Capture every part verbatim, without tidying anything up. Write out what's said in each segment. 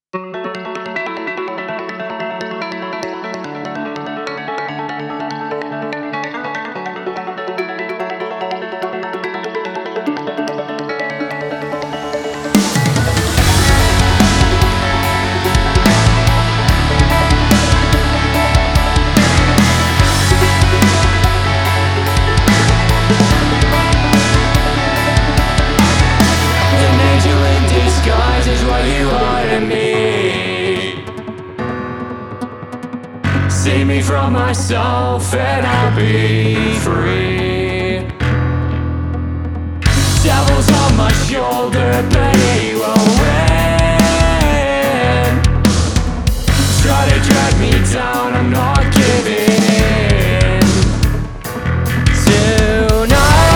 Save me from myself and I'll be free. Devil's on my shoulder, but he won't win. Try to drag me down, I'm not giving in. Tonight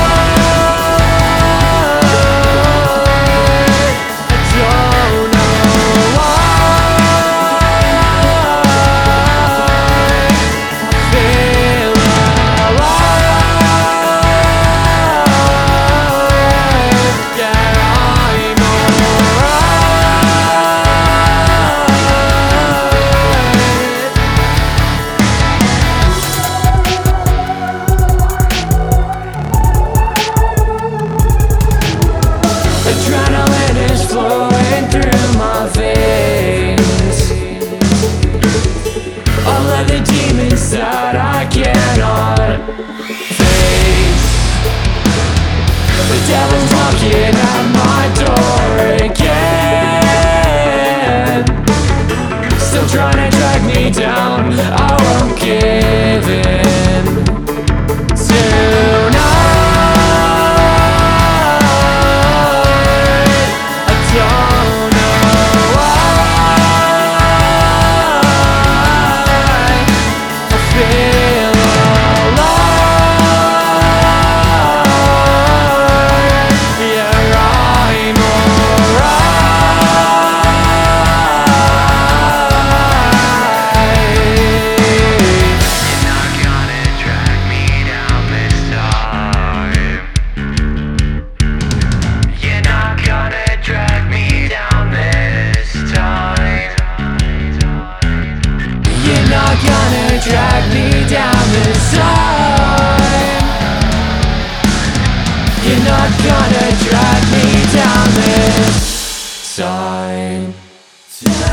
I don't know why adrenaline is flowing through my veins. All of the demons that I cannot face. The devil's knocking at my door again, still trying to drag me down. I won't give in. Tonight gonna drag me down this time. You're not gonna drag me down this time.